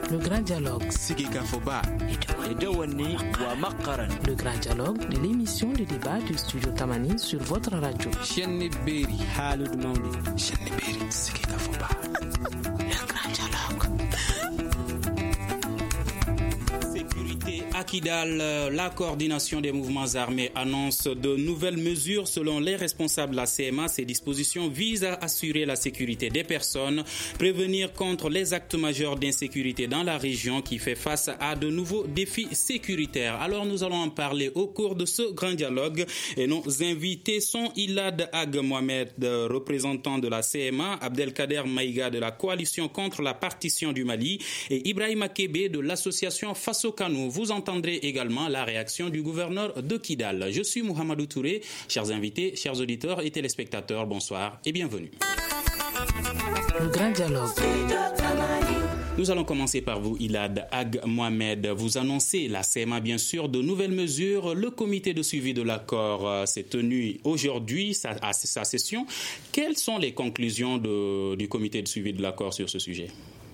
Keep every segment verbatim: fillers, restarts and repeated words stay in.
Le grand dialogue. Sigika Foba. Le grand dialogue de l'émission de débat du studio Tamani sur votre radio. Chenni Beri. Halud Maudi. Chenni Beri. Sigika Foba. Le grand dialogue. À Kidal, la coordination des mouvements armés annonce de nouvelles mesures. Selon les responsables de la C M A, ces dispositions visent à assurer la sécurité des personnes, prévenir contre les actes majeurs d'insécurité dans la région qui fait face à de nouveaux défis sécuritaires. Alors nous allons en parler au cours de ce grand dialogue et nos invités sont Ilad Ag Mohamed, représentant de la C M A, Abdelkader Maïga de la coalition contre la partition du Mali et Ibrahima Kébé de l'association Faso Kanou. Vous entendrez également la réaction du gouverneur de Kidal. Je suis Mohamedou Touré. Chers invités, chers auditeurs et téléspectateurs, bonsoir et bienvenue. Le grand dialogue. Nous allons commencer par vous, Ilad Ag Mohamed. Vous annoncez, la C M A bien sûr, de nouvelles mesures. Le comité de suivi de l'accord s'est tenu aujourd'hui à sa session. Quelles sont les conclusions de, du comité de suivi de l'accord sur ce sujet ?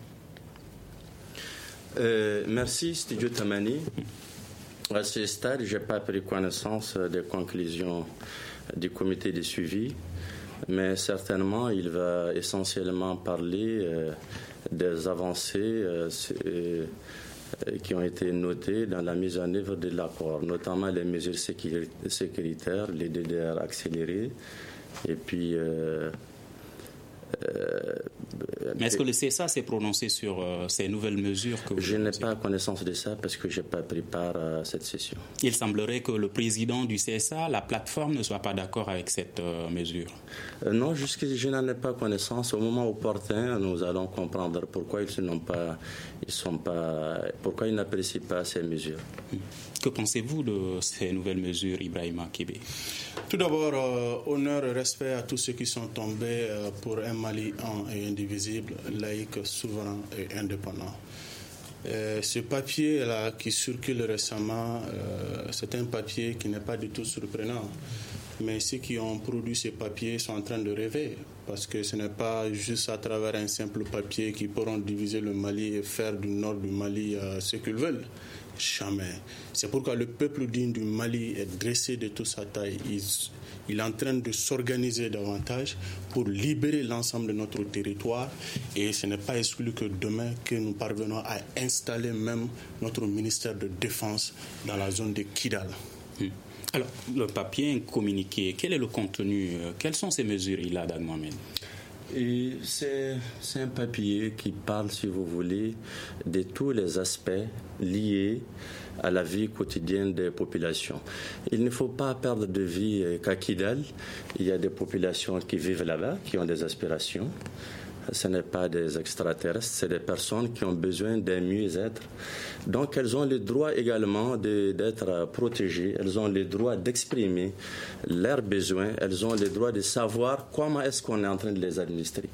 Euh, merci Studio Tamani. À ce stade, je n'ai pas pris connaissance des conclusions du comité de suivi, mais certainement il va essentiellement parler euh, des avancées euh, euh, qui ont été notées dans la mise en œuvre de l'accord, notamment les mesures sécuritaires, les D D R accélérés, et puis euh, Euh, Mais est-ce que le C S A s'est prononcé sur euh, ces nouvelles mesures que vous Je n'ai pas connaissance de ça parce que je n'ai pas pris part à cette session. Il semblerait que le président du C S A, la plateforme, ne soit pas d'accord avec cette euh, mesure. Euh, non, jusque je n'en ai pas connaissance. Au moment opportun, nous allons comprendre pourquoi ils n'ont pas, ils sont pas, pourquoi ils n'apprécient pas ces mesures. Que pensez-vous de ces nouvelles mesures, Ibrahima Kébé ? Tout d'abord, euh, honneur et respect à tous ceux qui sont tombés euh, pour un Mali un et indivisible, laïque, souverain et indépendant. Euh, ce papier-là qui circule récemment, euh, c'est un papier qui n'est pas du tout surprenant. Mais ceux qui ont produit ces papiers sont en train de rêver, parce que ce n'est pas juste à travers un simple papier qu'ils pourront diviser le Mali et faire du nord du Mali euh, ce qu'ils veulent. Jamais. C'est pourquoi le peuple digne du Mali est dressé de toute sa taille. Il, il est en train de s'organiser davantage pour libérer l'ensemble de notre territoire. Et ce n'est pas exclu que demain que nous parvenons à installer même notre ministère de Défense dans la zone de Kidal. Hmm. Alors, le papier communiqué, quel est le contenu ? Quelles sont ces mesures, Ilad Ag Mohamed ? Et c'est, c'est un papier qui parle, si vous voulez, de tous les aspects liés à la vie quotidienne des populations. Il ne faut pas perdre de vue qu'à Kidal, il y a des populations qui vivent là-bas, qui ont des aspirations. Ce n'est pas des extraterrestres, c'est des personnes qui ont besoin d'un mieux-être. Donc elles ont le droit également de, d'être protégées, elles ont le droit d'exprimer leurs besoins, elles ont le droit de savoir comment est-ce qu'on est en train de les administrer.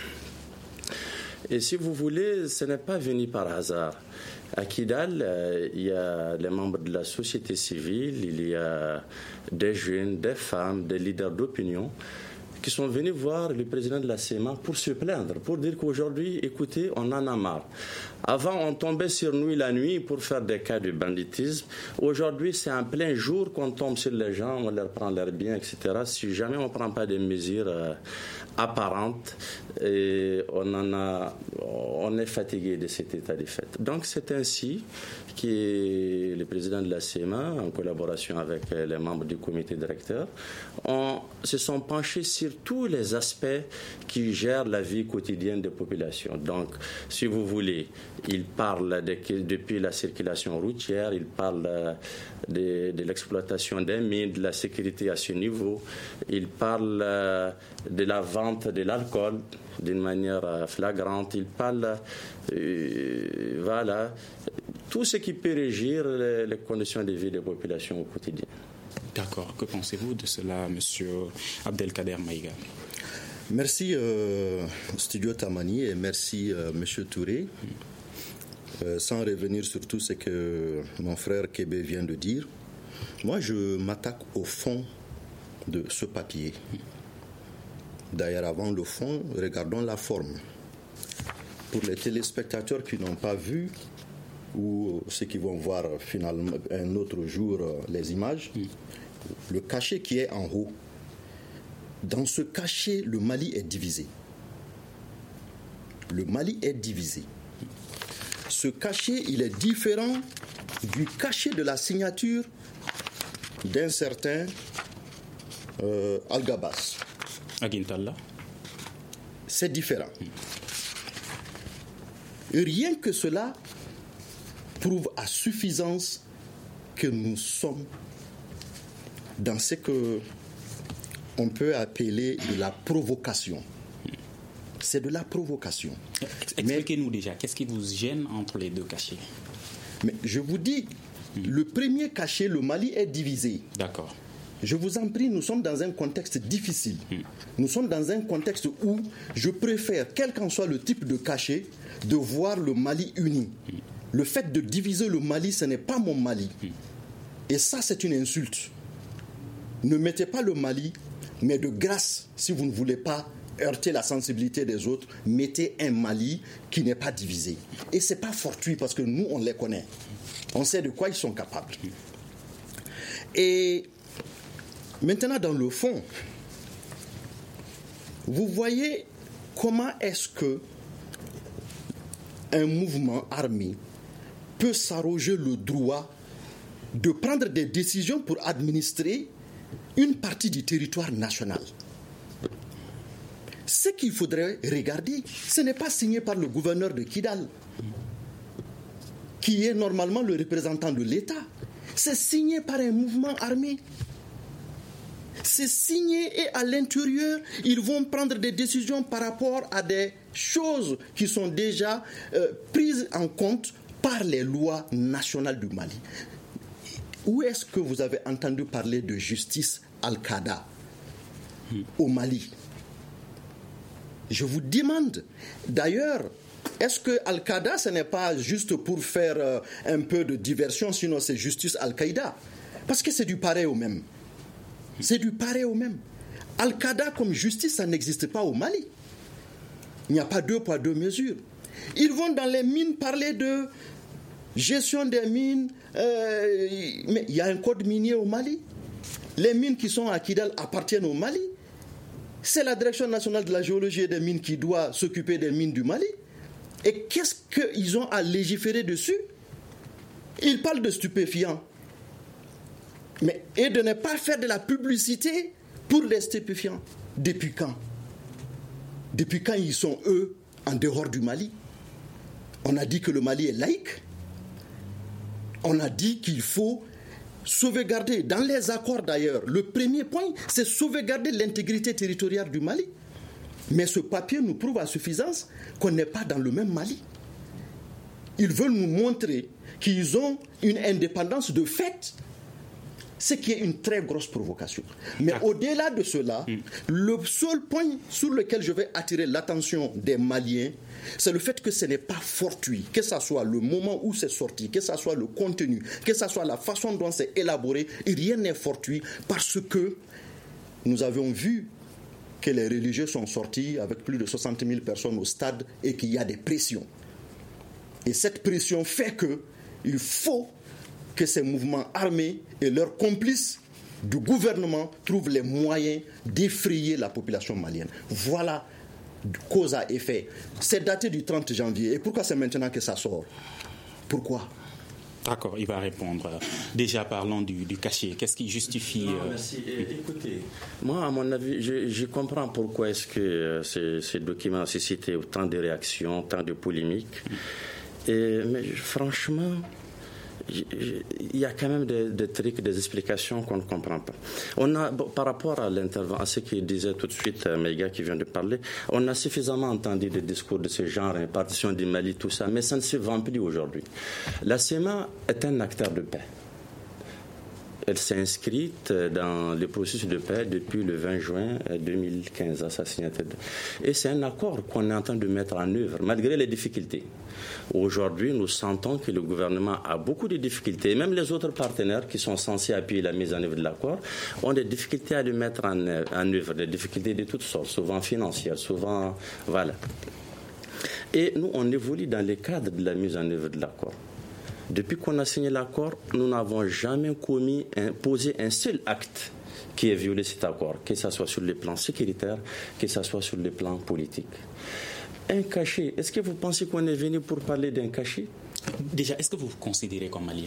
Et si vous voulez, ce n'est pas venu par hasard. À Kidal, euh, il y a les membres de la société civile, il y a des jeunes, des femmes, des leaders d'opinion qui sont venus voir le président de la C M A pour se plaindre, pour dire qu'aujourd'hui, écoutez, on en a marre. Avant, on tombait sur nous la nuit pour faire des cas de banditisme. Aujourd'hui, c'est en plein jour qu'on tombe sur les gens, on leur prend leurs biens, et cetera. Si jamais on ne prend pas des mesures euh, apparentes, et on, en a, on est fatigué de cet état de fait. Donc, c'est ainsi que le président de la C M A, en collaboration avec les membres du comité directeur, on, se sont penchés sur tous les aspects qui gèrent la vie quotidienne des populations. Donc, si vous voulez, il parle de, depuis la circulation routière, il parle de, de l'exploitation des mines, de la sécurité à ce niveau, il parle de la vente de l'alcool d'une manière flagrante, il parle, euh, voilà, tout ce qui peut régir les, les conditions de vie des populations au quotidien. D'accord. Que pensez-vous de cela, monsieur Abdelkader Maïga ? Merci euh, Studio Tamani et merci euh, monsieur Touré. Euh, sans revenir sur tout ce que mon frère Kébé vient de dire, moi je m'attaque au fond de ce papier. D'ailleurs, avant le fond, regardons la forme. pour les téléspectateurs qui n'ont pas vu, ou ceux qui vont voir finalement un autre jour les images, mm. le cachet qui est en haut, dans ce cachet, le Mali est divisé. Le Mali est divisé. Ce cachet, il est différent du cachet de la signature d'un certain euh, Al-Gabas. Aguintalla. C'est différent. Et rien que cela prouve à suffisance que nous sommes dans ce que on peut appeler de la provocation. C'est de la provocation. Expliquez-nous déjà, qu'est-ce qui vous gêne entre les deux cachets? Mais je vous dis, mmh. le premier cachet, le Mali est divisé. D'accord. Je vous en prie, nous sommes dans un contexte difficile. Mmh. Nous sommes dans un contexte où je préfère, quel qu'en soit le type de cachet, de voir le Mali uni. Mmh. Le fait de diviser le Mali, ce n'est pas mon Mali. Mmh. Et ça, c'est une insulte. Ne mettez pas le Mali, mais de grâce, si vous ne voulez pas heurter la sensibilité des autres, mettez un Mali qui n'est pas divisé. Et ce n'est pas fortuit parce que nous, on les connaît. On sait de quoi ils sont capables. Et maintenant, dans le fond, vous voyez comment est-ce que un mouvement armé peut s'arroger le droit de prendre des décisions pour administrer une partie du territoire national. Ce qu'il faudrait regarder, ce n'est pas signé par le gouverneur de Kidal, qui est normalement le représentant de l'État. C'est signé par un mouvement armé. C'est signé et à l'intérieur, ils vont prendre des décisions par rapport à des choses qui sont déjà euh, prises en compte par les lois nationales du Mali. Où est-ce que vous avez entendu parler de justice Al-Qaïda au Mali? Je vous demande, d'ailleurs, est-ce que Al-Qaïda, ce n'est pas juste pour faire euh, un peu de diversion, sinon c'est justice Al-Qaïda? Parce que c'est du pareil au même. C'est du pareil au même. Al-Qaïda comme justice, ça n'existe pas au Mali. Il n'y a pas deux poids, deux mesures. Ils vont dans les mines parler de gestion des mines, euh, mais il y a un code minier au Mali. Les mines qui sont à Kidal appartiennent au Mali. C'est la Direction nationale de la géologie et des mines qui doit s'occuper des mines du Mali. Et qu'est-ce qu'ils ont à légiférer dessus? Ils parlent de stupéfiants. Mais, et de ne pas faire de la publicité pour les stupéfiants. Depuis quand? Depuis quand ils sont, eux, en dehors du Mali? On a dit que le Mali est laïque. On a dit qu'il faut sauvegarder, dans les accords d'ailleurs, le premier point, c'est sauvegarder l'intégrité territoriale du Mali. Mais ce papier nous prouve à suffisance qu'on n'est pas dans le même Mali. Ils veulent nous montrer qu'ils ont une indépendance de fait, ce qui est une très grosse provocation. Mais ah. au-delà de cela, mm. le seul point sur lequel je vais attirer l'attention des Maliens, c'est le fait que ce n'est pas fortuit, que ce soit le moment où c'est sorti, que ce soit le contenu, que ce soit la façon dont c'est élaboré, et rien n'est fortuit parce que nous avons vu que les religieux sont sortis avec plus de soixante mille personnes au stade et qu'il y a des pressions. Et cette pression fait qu'il faut que ces mouvements armés et leurs complices du gouvernement trouvent les moyens d'effrayer la population malienne. Voilà cause à effet. C'est daté du trente janvier. Et pourquoi c'est maintenant que ça sort? Pourquoi? D'accord, il va répondre. Déjà, parlons du, du cachet. Qu'est-ce qui justifie... Non, merci. Écoutez, moi, à mon avis, je, je comprends pourquoi est-ce que euh, ces, ces documents ont suscité autant de réactions, autant de polémiques. Et, mais franchement... il y a quand même des, des trucs, des explications qu'on ne comprend pas. On a, bon, par rapport à l'intervention, à ce qu'il disait tout de suite, euh, Maïga qui vient de parler, on a suffisamment entendu des discours de ce genre, répartition du Mali, tout ça, mais ça ne se vend plus aujourd'hui. La C E M A est un acteur de paix. Elle s'est inscrite dans le processus de paix depuis le vingt juin deux mille quinze à sa signature. Et c'est un accord qu'on est en train de mettre en œuvre, malgré les difficultés. Aujourd'hui, nous sentons que le gouvernement a beaucoup de difficultés. Et même les autres partenaires qui sont censés appuyer la mise en œuvre de l'accord ont des difficultés à le mettre en, en œuvre, des difficultés de toutes sortes, souvent financières, souvent... Voilà. Et nous, on évolue dans les cadres de la mise en œuvre de l'accord. Depuis qu'on a signé l'accord, nous n'avons jamais commis, un, posé un seul acte qui ait violé cet accord, que ce soit sur le plan sécuritaire, que ce soit sur le plan politique. Un cachet, est-ce que vous pensez qu'on est venu pour parler d'un cachet? Déjà, est-ce que vous vous considérez comme malien?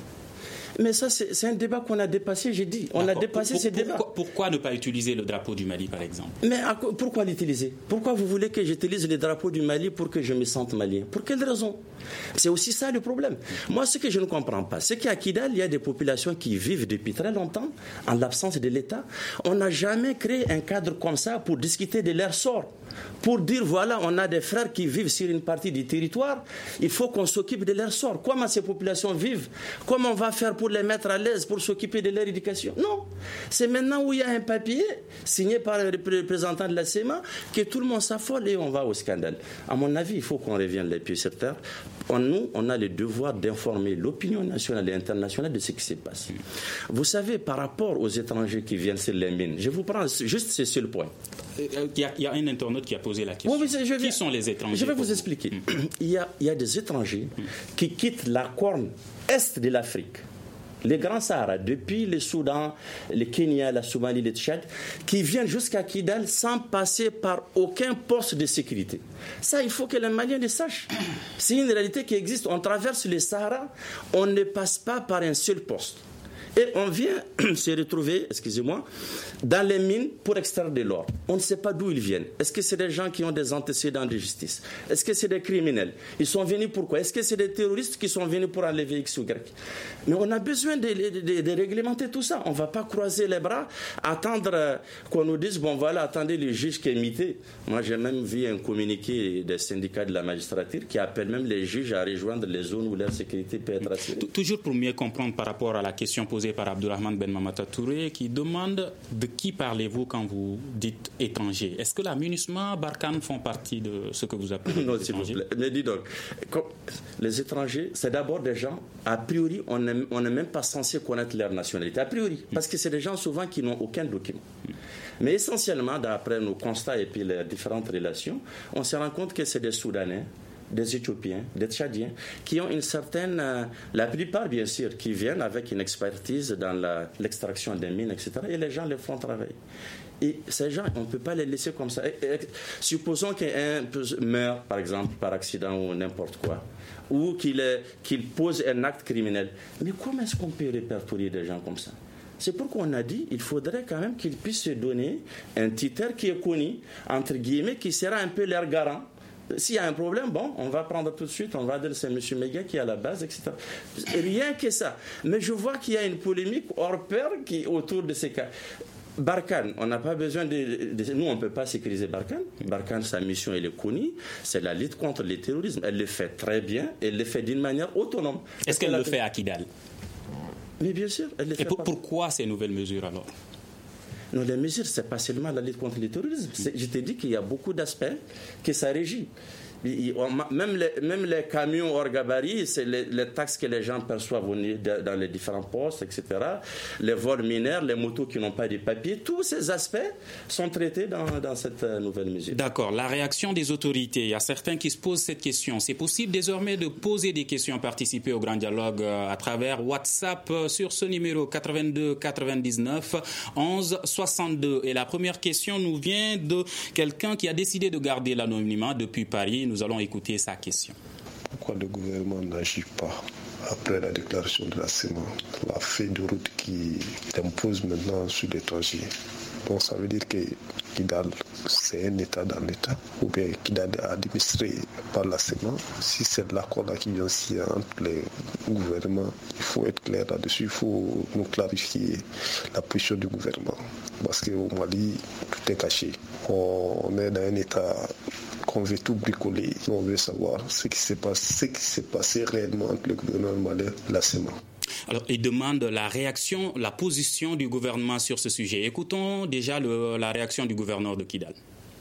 Mais ça, c'est, c'est un débat qu'on a dépassé, j'ai dit. On D'accord. a dépassé pour, ce pourquoi, débat. Pourquoi ne pas utiliser le drapeau du Mali, par exemple? Mais à, pourquoi l'utiliser? Pourquoi vous voulez que j'utilise le drapeau du Mali pour que je me sente malien? Pour quelle raison? C'est aussi ça le problème. Moi, ce que je ne comprends pas, c'est qu'à Kidal, il y a des populations qui vivent depuis très longtemps en l'absence de l'État. On n'a jamais créé un cadre comme ça pour discuter de leur sort. Pour dire, voilà, on a des frères qui vivent sur une partie du territoire, il faut qu'on s'occupe de leur sort. Comment ces populations vivent? Comment on va faire pour les mettre à l'aise, pour s'occuper de leur éducation? Non. C'est maintenant où il y a un papier signé par un représentant de la C E M A que tout le monde s'affole et on va au scandale. À mon avis, il faut qu'on revienne les pieds sur terre. On, nous, on a le devoir d'informer l'opinion nationale et internationale de ce qui se passe. Vous savez, par rapport aux étrangers qui viennent sur les mines, je vous prends juste ce seul point. Il y, a, il y a un internaute qui a posé la question. Oui, oui, je vais, qui sont les étrangers? Je vais vous expliquer. Mmh. Il, y a, il y a des étrangers mmh. qui quittent la corne est de l'Afrique, les Grands Sahara, depuis le Soudan, le Kenya, la Somalie, le Tchad, qui viennent jusqu'à Kidal sans passer par aucun poste de sécurité. Ça, il faut que les Maliens le sachent. C'est une réalité qui existe. On traverse le Sahara, on ne passe pas par un seul poste. Et on vient se retrouver, excusez-moi, dans les mines pour extraire de l'or. On ne sait pas d'où ils viennent. Est-ce que c'est des gens qui ont des antécédents de justice? Est-ce que c'est des criminels? Ils sont venus pourquoi? Est-ce que c'est des terroristes qui sont venus pour enlever X ou Y? Mais on a besoin de, de, de, de réglementer tout ça. On ne va pas croiser les bras, attendre qu'on nous dise, bon voilà, attendez le juge qui est imité. Moi, j'ai même vu un communiqué des syndicats de la magistrature qui appelle même les juges à rejoindre les zones où leur sécurité peut être assurée. Toujours pour mieux comprendre par rapport à la question posée par Abdourahmane Ben Mamata Touré qui demande de qui parlez-vous quand vous dites étranger? Est-ce que la MINUSMA, Barkhane font partie de ce que vous appelez non, étrangers? s'il vous plaît. Mais dis donc, les étrangers, c'est d'abord des gens, a priori, on n'est même pas censé connaître leur nationalité, a priori, parce que c'est des gens souvent qui n'ont aucun document. Mais essentiellement, d'après nos constats et puis les différentes relations, on se rend compte que c'est des Soudanais, des Éthiopiens, des Tchadiens, qui ont une certaine, euh, la plupart bien sûr, qui viennent avec une expertise dans la, l'extraction des mines, et cetera. Et les gens les font travailler. Et ces gens, on ne peut pas les laisser comme ça. Et, et, supposons qu'un meurt, par exemple, par accident ou n'importe quoi, ou qu'il, est, qu'il pose un acte criminel. Mais comment est-ce qu'on peut répertorier des gens comme ça? C'est pourquoi on a dit qu'il faudrait quand même qu'ils puissent se donner un titre qui est connu, entre guillemets, qui sera un peu leur garant. S'il y a un problème, bon, on va prendre tout de suite, on va dire c'est M. Méga qui est à la base, et cetera. Rien que ça. Mais je vois qu'il y a une polémique hors pair qui, autour de ces cas. Barkhane, on n'a pas besoin de, de... Nous, on ne peut pas sécuriser Barkhane. Barkhane, sa mission, elle est connue. C'est la lutte contre le terrorisme. Elle le fait très bien. Elle le fait d'une manière autonome. Est-ce qu'elle le fait à Kidal? Mais bien sûr, elle le fait. Et pour, pourquoi ces nouvelles mesures alors? Non, les mesures, ce n'est pas seulement la lutte contre le terrorisme. C'est, je te dis qu'il y a beaucoup d'aspects que ça régit. Même les, même les camions hors gabarit, c'est les, les taxes que les gens perçoivent dans les différents postes, et cetera. Les vols mineurs, les motos qui n'ont pas de papier, tous ces aspects sont traités dans, dans cette nouvelle mesure. D'accord. La réaction des autorités, il y a certains qui se posent cette question. C'est possible désormais de poser des questions, participer au grand dialogue à travers WhatsApp sur ce numéro quatre-vingt-deux quatre-vingt-dix-neuf onze soixante-deux. Et la première question nous vient de quelqu'un qui a décidé de garder l'anonymat depuis Paris. Nous allons écouter sa question. Pourquoi le gouvernement n'agit pas après la déclaration de la C E M A, la feuille de route qui impose maintenant sur l'étranger? Donc ça veut dire que Kidal, c'est un État dans l'État, ou bien Kidal est administré par la C E M A. Si c'est l'accord là qui vient signer entre les gouvernements, il faut être clair là-dessus, il faut nous clarifier la position du gouvernement. Parce qu'au Mali, tout est caché. On est dans un État qu'on veut tout bricoler. On veut savoir ce qui s'est passé, ce qui s'est passé réellement entre le gouvernement malien et la C E M A. Alors, il demande la réaction, la position du gouvernement sur ce sujet. Écoutons déjà le, la réaction du gouverneur de Kidal.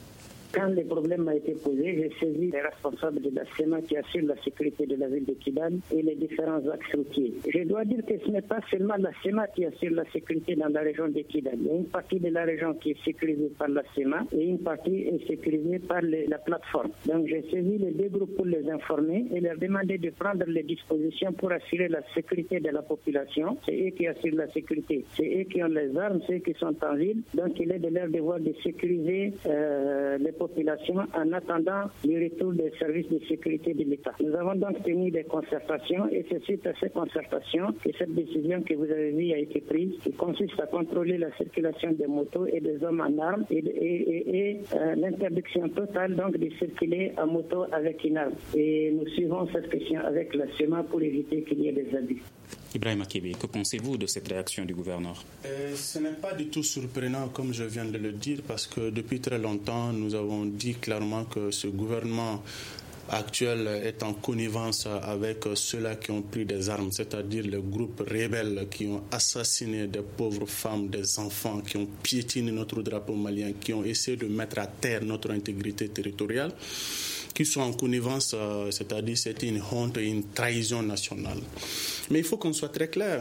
Quand le problème a été posé, j'ai saisi les responsables de la SEMA qui assurent la sécurité de la ville de Kidal et les différents axes routiers. Je dois dire que ce n'est pas seulement la SEMA qui assure la sécurité dans la région de Kidal. Il y a une partie de la région qui est sécurisée par la SEMA et une partie est sécurisée par les, la plateforme. Donc j'ai saisi les deux groupes pour les informer et leur demander de prendre les dispositions pour assurer la sécurité de la population. C'est eux qui assurent la sécurité. C'est eux qui ont les armes, c'est eux qui sont en ville. Donc il est de leur devoir de sécuriser euh, les populations en attendant le retour des services de sécurité de l'État. Nous avons donc tenu des concertations et c'est suite à ces concertations que cette décision que vous avez vue a été prise, qui consiste à contrôler la circulation des motos et des hommes en armes et, et, et, et euh, l'interdiction totale donc de circuler en moto avec une arme. Et nous suivons cette question avec la SEMA pour éviter qu'il y ait des abus. Ibrahima Kébé, que pensez-vous de cette réaction du gouverneur? euh, Ce n'est pas du tout surprenant, comme je viens de le dire, parce que depuis très longtemps, nous avons dit clairement que ce gouvernement actuel est en connivence avec ceux-là qui ont pris des armes, c'est-à-dire les groupes rebelles qui ont assassiné des pauvres femmes, des enfants, qui ont piétiné notre drapeau malien, qui ont essayé de mettre à terre notre intégrité territoriale, qui sont en connivence, c'est-à-dire c'est une honte et une trahison nationale. Mais il faut qu'on soit très clair.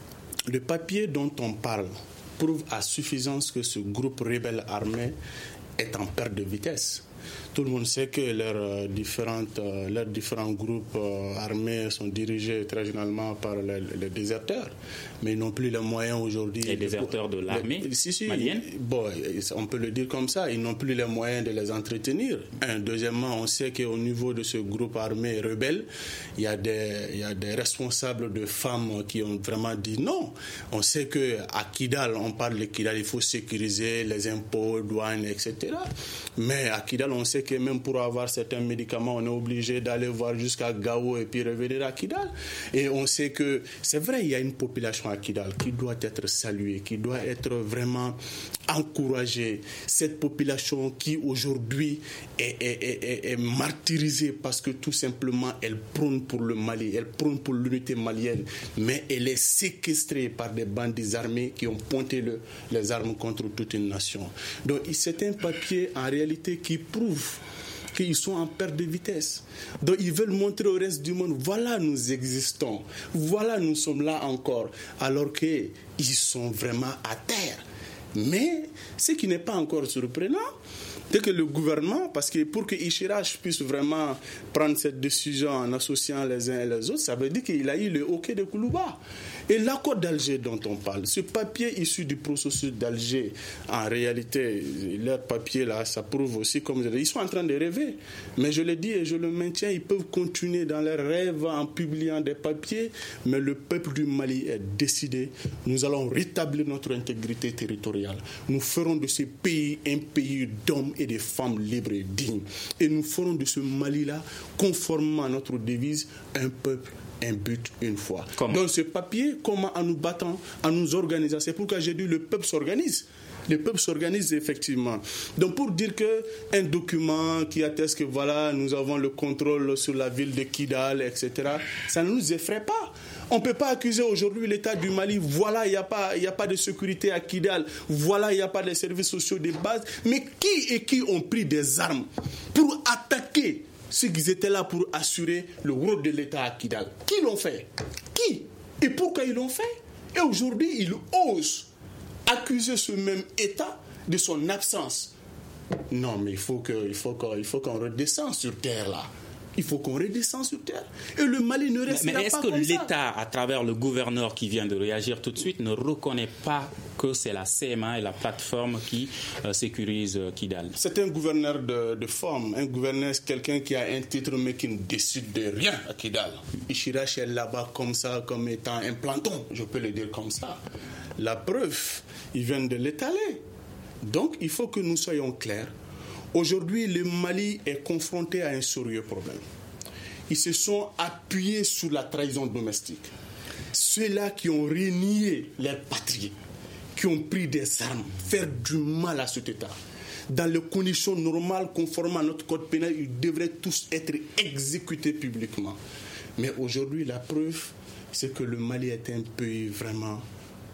Le papier dont on parle prouve à suffisance que ce groupe rebelle armé est en perte de vitesse. Tout le monde sait que leurs, différentes, leurs différents groupes armés sont dirigés très généralement par les, les déserteurs, mais ils n'ont plus les moyens aujourd'hui. Les déserteurs de l'armée les, si, si, malienne bon, on peut le dire comme ça, ils n'ont plus les moyens de les entretenir. Un, deuxièmement, on sait qu'au niveau de ce groupe armé rebelle, il y a des, il y a des responsables de femmes qui ont vraiment dit non. On sait qu'à Kidal, on parle de Kidal, il faut sécuriser les impôts, douanes, et cetera. Mais à Kidal, on sait que même pour avoir certains médicaments, on est obligé d'aller voir jusqu'à Gao et puis revenir à Kidal. Et on sait que c'est vrai, il y a une population à Kidal qui doit être saluée, qui doit être vraiment encouragée. Cette population qui aujourd'hui est, est, est, est martyrisée parce que tout simplement elle prône pour le Mali, elle prône pour l'unité malienne, mais elle est séquestrée par des bandits armés qui ont pointé le, les armes contre toute une nation. Donc c'est un papier en réalité qui prouve qu'ils sont en perte de vitesse. Donc ils veulent montrer au reste du monde, voilà nous existons, voilà nous sommes là encore, alors qu'ils sont vraiment à terre. Mais ce qui n'est pas encore surprenant, c'est que le gouvernement, parce que pour que Ichirach puisse vraiment prendre cette décision en associant les uns et les autres, ça veut dire qu'il a eu le hockey de Koulouba. Et l'accord d'Alger dont on parle, ce papier issu du processus d'Alger, en réalité, leur papier là, ça prouve aussi, comme je l'ai dit, ils sont en train de rêver. Mais je le dis et je le maintiens, ils peuvent continuer dans leurs rêves en publiant des papiers, mais le peuple du Mali est décidé. Nous allons rétablir notre intégrité territoriale. Nous ferons de ce pays un pays d'hommes et de femmes libres et dignes. Et nous ferons de ce Mali-là, conformément à notre devise, un peuple, un but, une fois. Comment? Donc ce papier, comment en nous battant, en nous organisant, c'est pourquoi j'ai dit le peuple s'organise. Le peuple s'organise effectivement. Donc pour dire qu'un document qui atteste que voilà, nous avons le contrôle sur la ville de Kidal, et cetera, ça ne nous effraie pas. On ne peut pas accuser aujourd'hui l'État du Mali, voilà, il n'y a pas, il n'y a pas de sécurité à Kidal, voilà, il n'y a pas de services sociaux de base. Mais qui et qui ont pris des armes pour attaquer ceux qui étaient là pour assurer le rôle de l'État à Kidal? Qui l'ont fait? Qui? Et pourquoi ils l'ont fait? Et aujourd'hui, ils osent accuser ce même État de son absence. Non, mais il faut que, il faut qu'on, il faut qu'on redescende sur terre là. Il faut qu'on redescende sur terre. Et le Mali ne restera pas comme ça. Mais est-ce que l'État, à travers le gouverneur qui vient de réagir tout de suite, ne reconnaît pas que c'est la C M A et la plateforme qui euh, sécurise euh, Kidal? C'est un gouverneur de, de forme. Un gouverneur, c'est quelqu'un qui a un titre mais qui ne décide de rien à Kidal. Ichirach est là-bas comme ça, comme étant un planton, je peux le dire comme ça. La preuve, ils viennent de l'étaler. Donc, il faut que nous soyons clairs. Aujourd'hui, le Mali est confronté à un sérieux problème. Ils se sont appuyés sur la trahison domestique. Ceux-là qui ont renié leur patrie, qui ont pris des armes, faire du mal à cet État. Dans les conditions normales, conformément à notre code pénal, ils devraient tous être exécutés publiquement. Mais aujourd'hui, la preuve, c'est que le Mali est un pays vraiment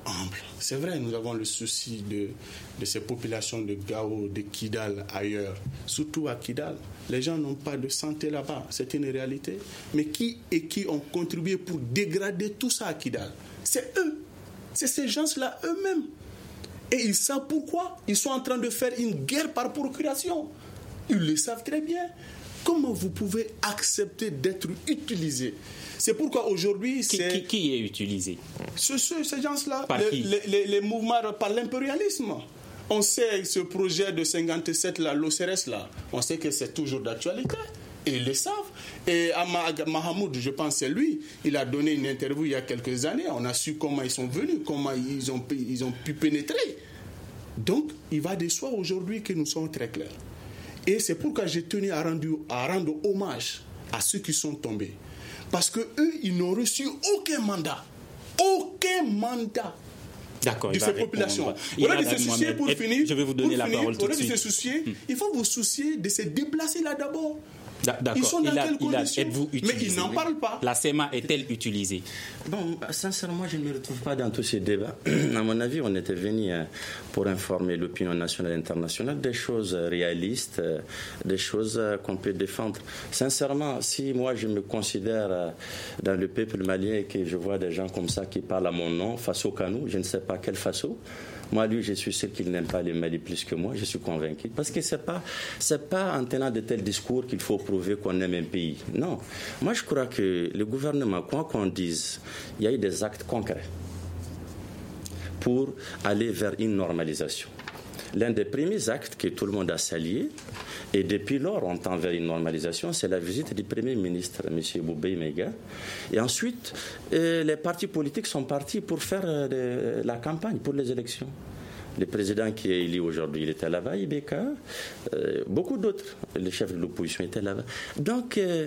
humble. C'est vrai, nous avons le souci de, de ces populations de Gao, de Kidal, ailleurs, surtout à Kidal. Les gens n'ont pas de santé là-bas, c'est une réalité. Mais qui et qui ont contribué pour dégrader tout ça à Kidal? C'est eux, c'est ces gens-là eux-mêmes. Et ils savent pourquoi. Ils sont en train de faire une guerre par procuration. Ils le savent très bien. Comment vous pouvez accepter d'être utilisé? C'est pourquoi aujourd'hui, qui, c'est... Qui, qui est utilisé? Ce, ce, ces gens-là, par les, qui? les, les, les mouvements par l'impérialisme. On sait ce projet de cinquante-sept, là, l'O C R S, là, on sait que c'est toujours d'actualité. Et ils le savent. Et Mahamoud, je pense c'est lui, il a donné une interview il y a quelques années. On a su comment ils sont venus, comment ils ont, ils ont pu pénétrer. Donc, il va de soi aujourd'hui que nous sommes très clairs. Et c'est pourquoi j'ai tenu à rendre, à rendre hommage à ceux qui sont tombés. Parce qu'eux, ils n'ont reçu aucun mandat. Aucun mandat. D'accord, de ces populations. Voilà de se soucier pour finir. Je vais vous donner la finir, parole tout de suite. De se soucier, hmm. Il faut vous soucier de se déplacer là d'abord. D'accord. Ils sont dans il a, quelles il a, conditions? êtes-vous utilisé? Mais ils n'en parlent pas. La S E M A est-elle utilisée? Bon, sincèrement, je ne me retrouve pas dans tous ces débats. À mon avis, on était venu pour informer l'opinion nationale et internationale des choses réalistes, des choses qu'on peut défendre. Sincèrement, si moi je me considère dans le peuple malien et que je vois des gens comme ça qui parlent à mon nom, Faso Kanou, je ne sais pas quel Faso. Moi, lui, je suis sûr qu'il n'aime pas le Mali plus que moi, je suis convaincu. Parce que ce n'est pas, c'est pas en tenant de tels discours qu'il faut prouver qu'on aime un pays. Non. Moi, je crois que le gouvernement, quoi qu'on dise, il y a eu des actes concrets pour aller vers une normalisation. L'un des premiers actes que tout le monde a salué, et depuis lors on tend vers une normalisation, c'est la visite du Premier ministre, M. Boubei Mega. Et ensuite, euh, les partis politiques sont partis pour faire euh, la campagne pour les élections. Le président qui est élu aujourd'hui, il était là-bas, Ibeka, euh, beaucoup d'autres, les chefs de l'opposition étaient là-bas. Donc, euh,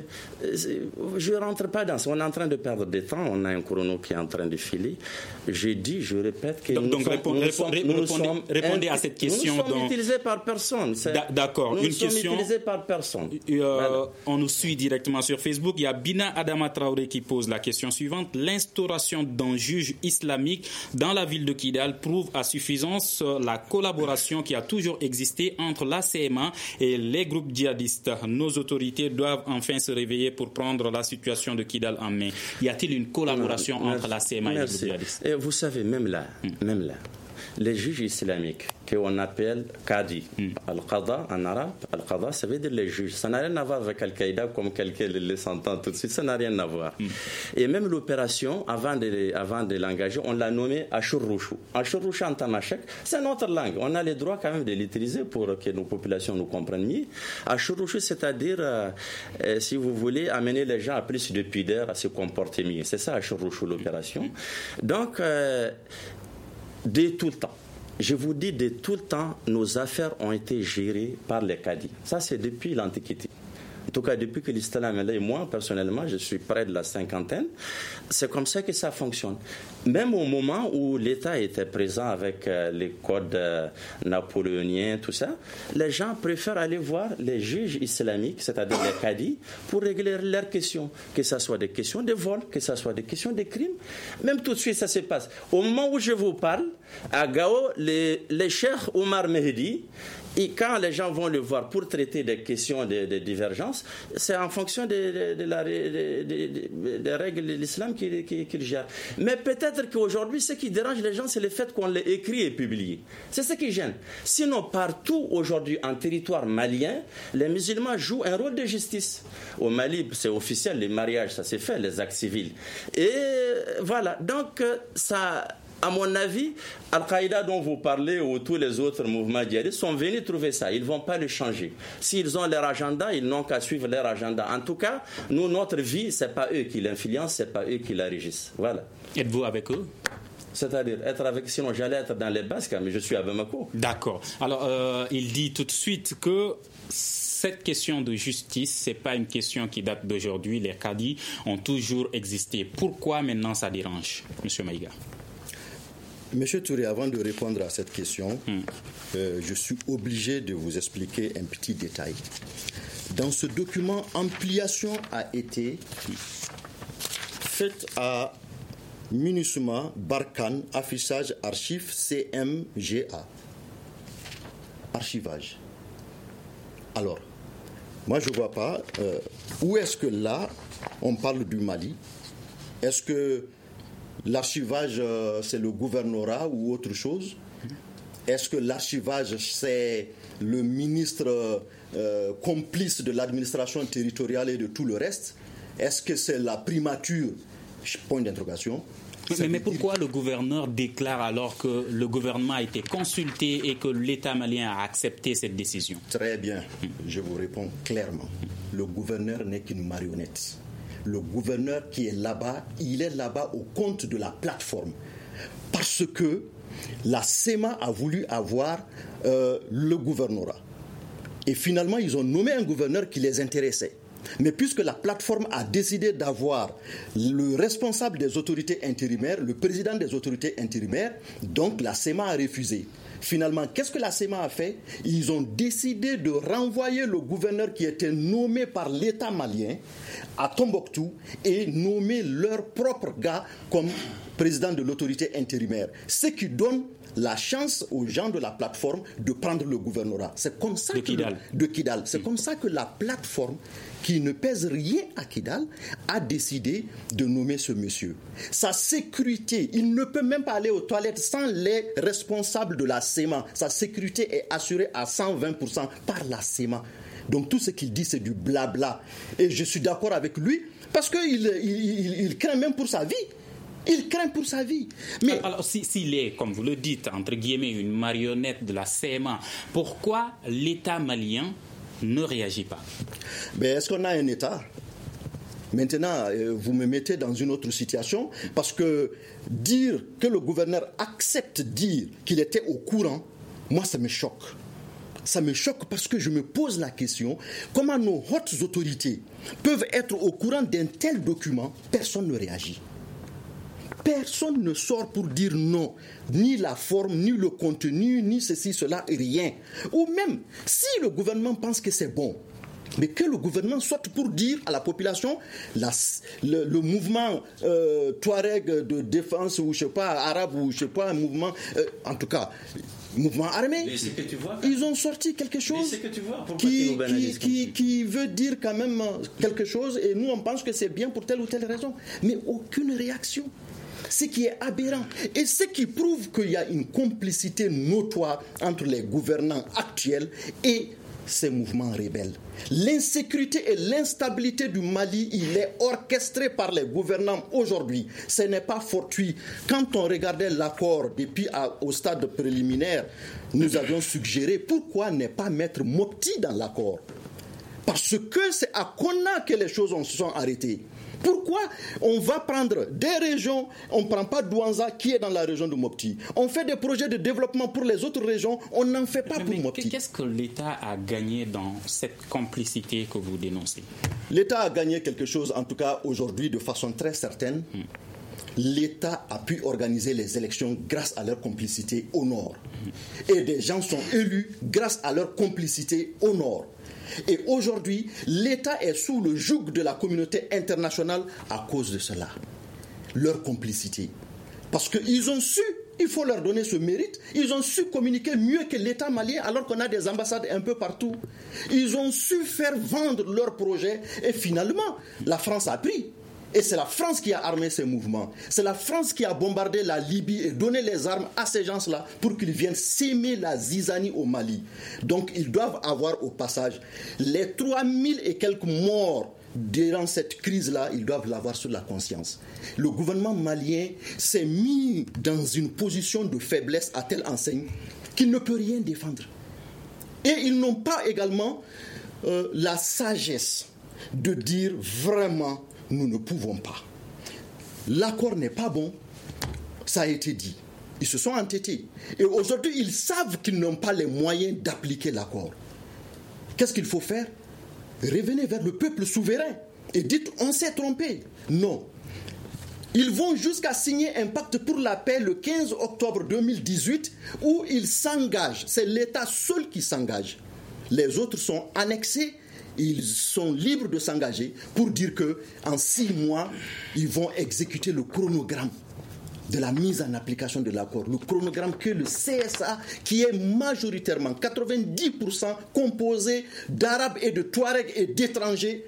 je ne rentre pas dans ça. On est en train de perdre du temps, on a un chrono qui est en train de filer. Je dis, je répète que donc, nous, donc, sommes, répondez, nous, répondez, sommes, nous répondez, sommes... Répondez à cette question. Nous ne sommes donc... utilisés par personne. D'accord, nous une sommes question... utilisés par personne. Euh, voilà. On nous suit directement sur Facebook. Il y a Bina Adama Traoré qui pose la question suivante. L'instauration d'un juge islamique dans la ville de Kidal prouve à suffisance la collaboration qui a toujours existé entre l'A C M A et les groupes djihadistes. Nos autorités doivent enfin se réveiller pour prendre la situation de Kidal en main. Y a-t-il une collaboration non, entre l'A C M A et les groupes djihadistes? Et vous savez, même là, hmm. même là, les juges islamiques qu'on appelle Qadi, mm. Al-Qada en arabe, Al-Qada ça veut dire les juges. Ça n'a rien à voir avec Al-Qaïda comme quelqu'un le s'entend tout de suite, ça n'a rien à voir. Mm. Et même l'opération, avant de, avant de l'engager, on l'a nommé Ashur-Rushu. Ashur-Rushu en tamashek, c'est notre langue. On a le droit quand même de l'utiliser pour que nos populations nous comprennent mieux. Ashur-Rushu, c'est-à-dire, euh, euh, si vous voulez, amener les gens à plus de pudeur, à se comporter mieux. C'est ça Ashur-Rushu, l'opération. Mm. Donc, euh, de tout le temps. Je vous dis, de tout le temps, nos affaires ont été gérées par les cadis. Ça, c'est depuis l'Antiquité. En tout cas, depuis que l'islam est là, et moi, personnellement, je suis près de la cinquantaine, c'est comme ça que ça fonctionne. Même au moment où l'État était présent avec euh, les codes euh, napoléoniens, tout ça, les gens préfèrent aller voir les juges islamiques, c'est-à-dire les cadis, pour régler leurs questions. Que ce soit des questions de vol, que ce soit des questions de crimes. Même tout de suite, ça se passe. Au moment où je vous parle, à Gao, les, les cheikhs Omar Mehdi, et quand les gens vont le voir pour traiter des questions de, de divergence, c'est en fonction des de, de de, de, de règles de l'islam qu'il qui, qui gère. Mais peut-être qu'aujourd'hui, ce qui dérange les gens, c'est le fait qu'on l'ait écrit et publié. C'est ce qui gêne. Sinon, partout aujourd'hui en territoire malien, les musulmans jouent un rôle de justice. Au Mali, c'est officiel, les mariages, ça s'est fait, les actes civils. Et voilà. Donc, ça... À mon avis, Al-Qaïda dont vous parlez ou tous les autres mouvements djihadistes sont venus trouver ça. Ils ne vont pas le changer. S'ils ont leur agenda, ils n'ont qu'à suivre leur agenda. En tout cas, nous, notre vie, ce n'est pas eux qui l'influencent, ce n'est pas eux qui la régissent. Voilà. Êtes-vous avec eux? C'est-à-dire être avec, sinon j'allais être dans les Basques, mais je suis à Bamako. D'accord. Alors, euh, il dit tout de suite que cette question de justice, ce n'est pas une question qui date d'aujourd'hui. Les cadis ont toujours existé. Pourquoi maintenant ça dérange, M. Maïga? Monsieur Touré, avant de répondre à cette question, mm. euh, je suis obligé de vous expliquer un petit détail. Dans ce document, ampliation a été faite à MINUSMA, Barkhane, affichage, archives, C M G A. Archivage. Alors, moi je ne vois pas euh, où est-ce que là, on parle du Mali. Est-ce que l'archivage, euh, c'est le gouvernorat ou autre chose? Est-ce que l'archivage, c'est le ministre euh, complice de l'administration territoriale et de tout le reste? Est-ce que c'est la primature? Point d'interrogation. Mais, mais pourquoi le gouverneur déclare alors que le gouvernement a été consulté et que l'État malien a accepté cette décision? Très bien, je vous réponds clairement. Le gouverneur n'est qu'une marionnette. Le gouverneur qui est là-bas, il est là-bas au compte de la plateforme. Parce que la S E M A a voulu avoir euh, le gouvernorat. Et finalement, ils ont nommé un gouverneur qui les intéressait. Mais puisque la plateforme a décidé d'avoir le responsable des autorités intérimaires, le président des autorités intérimaires, donc la S E M A a refusé. Finalement, qu'est-ce que la S E M A a fait? Ils ont décidé de renvoyer le gouverneur qui était nommé par l'État malien à Tombouctou et nommer leur propre gars comme président de l'autorité intérimaire. Ce qui donne la chance aux gens de la plateforme de prendre le gouvernorat. C'est comme ça de que Kidal. Le, de Kidal. C'est mmh. comme ça que la plateforme, qui ne pèse rien à Kidal, a décidé de nommer ce monsieur. Sa sécurité, il ne peut même pas aller aux toilettes sans les responsables de la S E M A. Sa sécurité est assurée à cent vingt pour cent par la S E M A. Donc tout ce qu'il dit, c'est du blabla. Et je suis d'accord avec lui parce qu'il il, il, il craint même pour sa vie. Il craint pour sa vie. Mais alors, si, s'il est, comme vous le dites, entre guillemets, une marionnette de la S E M A, pourquoi l'État malien ne réagit pas? Mais est-ce qu'on a un État? Maintenant, vous me mettez dans une autre situation, parce que dire que le gouverneur accepte de dire qu'il était au courant, moi, ça me choque. Ça me choque parce que je me pose la question, comment nos hautes autorités peuvent être au courant d'un tel document? Personne ne réagit. Personne ne sort pour dire non, ni la forme, ni le contenu, ni ceci, cela, rien. Ou même, si le gouvernement pense que c'est bon, mais que le gouvernement sorte pour dire à la population, la, le, le mouvement euh, Touareg de défense, ou je sais pas, arabe, ou je sais pas, un mouvement, euh, en tout cas, mouvement armé, que tu vois, ils ont sorti quelque chose que tu vois, qui, qui, qui, qui veut dire quand même quelque chose, et nous on pense que c'est bien pour telle ou telle raison, mais aucune réaction. Ce qui est aberrant et ce qui prouve qu'il y a une complicité notoire entre les gouvernants actuels et ces mouvements rebelles. L'insécurité et l'instabilité du Mali, il est orchestré par les gouvernants aujourd'hui. Ce n'est pas fortuit. Quand on regardait l'accord depuis à, au stade préliminaire, nous avions suggéré pourquoi ne pas mettre Mopti dans l'accord. Parce que c'est à Konna que les choses se sont arrêtées. Pourquoi on va prendre des régions, on ne prend pas Douanza qui est dans la région de Mopti. On fait des projets de développement pour les autres régions, on n'en fait pas mais pour Mopti. Qu'est-ce que l'État a gagné dans cette complicité que vous dénoncez? L'État a gagné quelque chose, en tout cas aujourd'hui, de façon très certaine. Hmm. L'État a pu organiser les élections grâce à leur complicité au nord. Hmm. Et des gens sont élus grâce à leur complicité au nord. Et aujourd'hui, l'État est sous le joug de la communauté internationale à cause de cela. Leur complicité. Parce qu'ils ont su, il faut leur donner ce mérite, ils ont su communiquer mieux que l'État malien alors qu'on a des ambassades un peu partout. Ils ont su faire vendre leurs projets et finalement, la France a pris. Et c'est la France qui a armé ces mouvements. C'est la France qui a bombardé la Libye et donné les armes à ces gens-là pour qu'ils viennent s'aimer la zizanie au Mali. Donc ils doivent avoir au passage les trois mille et quelques morts durant cette crise-là, ils doivent l'avoir sur la conscience. Le gouvernement malien s'est mis dans une position de faiblesse à telle enseigne qu'il ne peut rien défendre. Et ils n'ont pas également euh, la sagesse de dire vraiment nous ne pouvons pas. L'accord n'est pas bon, ça a été dit. Ils se sont entêtés. Et aujourd'hui, ils savent qu'ils n'ont pas les moyens d'appliquer l'accord. Qu'est-ce qu'il faut faire? Revenez vers le peuple souverain et dites on s'est trompé. Non. Ils vont jusqu'à signer un pacte pour la paix le quinze octobre deux mille dix-huit où ils s'engagent. C'est l'État seul qui s'engage. Les autres sont annexés ils sont libres de s'engager pour dire qu'en six mois, ils vont exécuter le chronogramme de la mise en application de l'accord. Le chronogramme que le C S A, qui est majoritairement quatre-vingt-dix pour cent composé d'Arabes et de Touaregs et d'étrangers,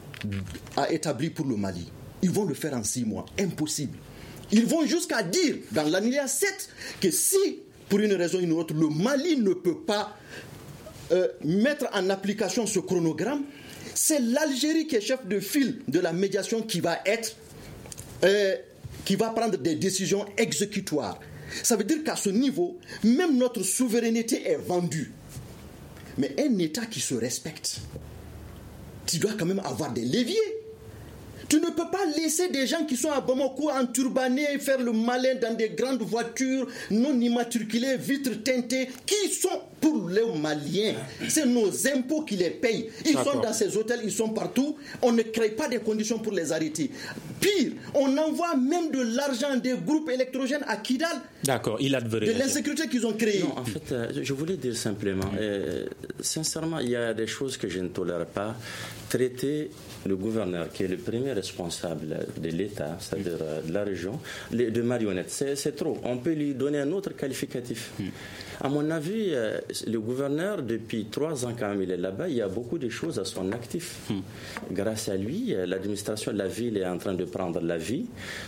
a établi pour le Mali. Ils vont le faire en six mois. Impossible. Ils vont jusqu'à dire, dans l'alinéa sept, que si, pour une raison ou une autre, le Mali ne peut pas euh, mettre en application ce chronogramme, c'est l'Algérie qui est chef de file de la médiation qui va être, euh, qui va prendre des décisions exécutoires. Ça veut dire qu'à ce niveau, même notre souveraineté est vendue. Mais un État qui se respecte, tu dois quand même avoir des leviers. Tu ne peux pas laisser des gens qui sont à Bamako enturbanés, faire le malin dans des grandes voitures non immatriculées, vitres teintées, qui sont pour les Maliens. C'est nos impôts qui les payent. Ils D'accord. sont dans ces hôtels, ils sont partout. On ne crée pas des conditions pour les arrêter. Pire, on envoie même de l'argent des groupes électrogènes à Kidal. D'accord, il a de l'insécurité qu'ils ont créée. Non, en fait, euh, je voulais dire simplement, euh, sincèrement, il y a des choses que je ne tolère pas. Traiter le gouverneur, qui est le premier responsable de l'État, c'est-à-dire euh, de la région, les, de marionnette, c'est, c'est trop. On peut lui donner un autre qualificatif. Mm. À mon avis, euh, le gouverneur, depuis trois ans quand même, il est là-bas, il y a beaucoup de choses à son actif. Mm. Grâce à lui, l'administration de la ville est en train de prendre la vie.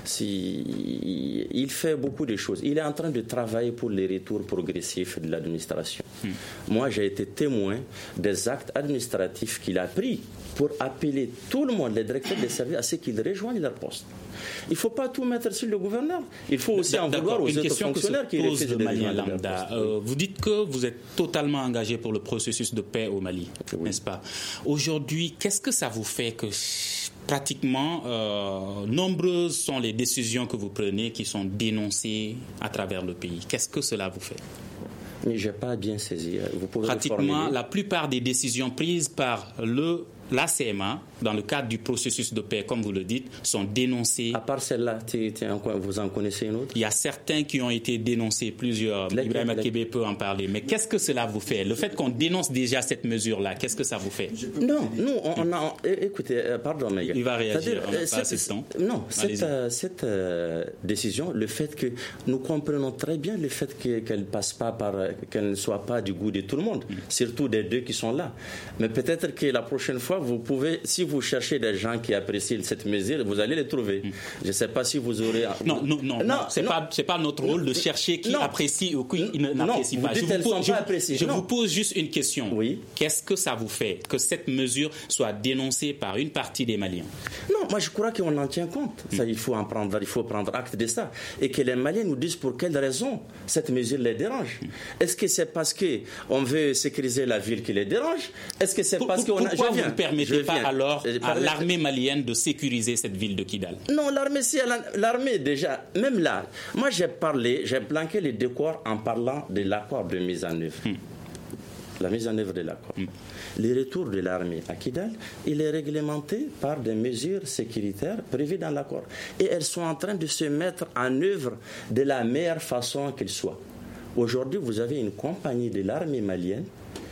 Si, il fait beaucoup de choses. Il est en train de travailler pour les retours progressifs de l'administration. Mm. Moi, j'ai été témoin des actes administratifs qu'il a pris pour appeler tout le monde, les directeurs des services, à ce qu'ils rejoignent leur poste. Il ne faut pas tout mettre sur le gouverneur. Il faut aussi en vouloir aux autres fonctionnaires qui refusent de Malien lambda. Euh, vous dites que vous êtes totalement engagé pour le processus de paix au Mali, oui. n'est-ce pas? Aujourd'hui, qu'est-ce que ça vous fait que pratiquement euh, nombreuses sont les décisions que vous prenez qui sont dénoncées à travers le pays? Qu'est-ce que cela vous fait? Mais je n'ai pas bien saisi. Vous pouvez Pratiquement, la plupart des décisions prises par le, la C M A, dans le cadre du processus de paix, comme vous le dites, sont dénoncées. À part celle-là, vous en connaissez une autre? Il y a certains qui ont été dénoncés, plusieurs. Ibrahim Akebe peut en parler. Mais qu'est-ce que cela vous fait? Le fait qu'on dénonce déjà cette mesure-là, qu'est-ce que ça vous fait? Non, nous, on a... Écoutez, pardon, mais... Il va réagir, on n'a pas assez de temps. Non, cette, euh, cette euh, décision, le fait que nous comprenons très bien le fait que, qu'elle ne passe pas par... qu'elle ne soit pas du goût de tout le monde, mm. surtout des deux qui sont là. Mais peut-être que la prochaine fois, vous pouvez, si vous cherchez des gens qui apprécient cette mesure, vous allez les trouver. Mm. Je ne sais pas si vous aurez... Non, non, non, non ce n'est pas, pas notre rôle de chercher qui non. apprécie ou qui non, n'apprécie pas. Vous dites je, vous pose, je, je vous pose juste une question. Oui. Qu'est-ce que ça vous fait que cette mesure soit dénoncée par une partie des Maliens? Non, moi je crois qu'on en tient compte. Mm. Ça, il faut en prendre, il faut prendre acte de ça. Et que les Maliens nous disent pour quelles raisons cette mesure les dérange. Mm. Est-ce que c'est parce qu'on veut sécuriser la ville qui les dérange? Est-ce que c'est pour, parce qu'on a... Pourquoi vous ne permettez pas alors à l'armée malienne de sécuriser cette ville de Kidal? Non, l'armée, si, l'armée déjà, même là, moi j'ai parlé, j'ai planqué les décors en parlant de l'accord de mise en œuvre. Hmm. La mise en œuvre de l'accord. Hmm. Le retour de l'armée à Kidal, il est réglementé par des mesures sécuritaires prévues dans l'accord. Et elles sont en train de se mettre en œuvre de la meilleure façon qu'elles soient. Aujourd'hui, vous avez une compagnie de l'armée malienne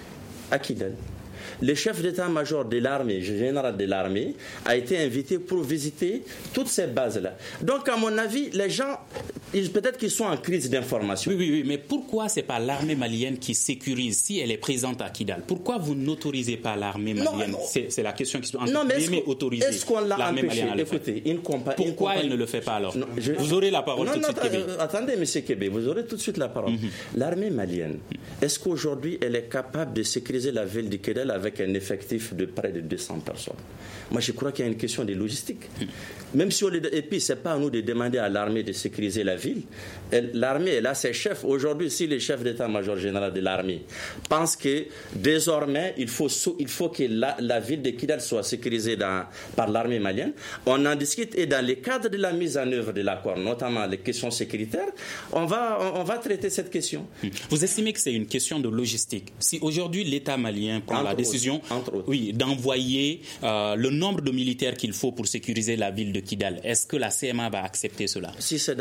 à Kidal. Le chef d'état-major de l'armée, général de l'armée, a été invité pour visiter toutes ces bases-là. Donc, à mon avis, les gens, peut-être qu'ils sont en crise d'information. Oui, oui, oui, mais pourquoi ce n'est pas l'armée malienne qui sécurise si elle est présente à Kidal? Pourquoi vous n'autorisez pas l'armée malienne? Non, c'est, c'est la question qui se pose. Non, mais est-ce, autoriser est-ce qu'on l'a l'armée empêché? Malienne à le Écoutez, une compa- Pourquoi une compagnie... elle ne le fait pas alors? Non, je... Vous aurez la parole non, tout de non, suite, Kébé. Attendez, M. Kébé, vous aurez tout de suite la parole. Mm-hmm. L'armée malienne, est-ce qu'aujourd'hui, elle est capable de sécuriser la ville de Kidal avec un effectif de près de deux cents personnes? Moi, je crois qu'il y a une question de logistique. Même si on les... Et puis, ce n'est pas à nous de demander à l'armée de sécuriser la ville. Elle, l'armée, elle a ses chefs. Aujourd'hui, si le chef d'état-major général de l'armée pense que désormais, il faut, il faut que la, la ville de Kidal soit sécurisée dans, par l'armée malienne, on en discute et dans le cadre de la mise en œuvre de l'accord, notamment les questions sécuritaires, on va, on, on va traiter cette question. Vous estimez que c'est une question de logistique? Si aujourd'hui l'État malien prend entre la décision autres, oui, d'envoyer euh, le nombre de militaires qu'il faut pour sécuriser la ville de Kidal, est-ce que la C M A va accepter cela? Si c'est dans le cadre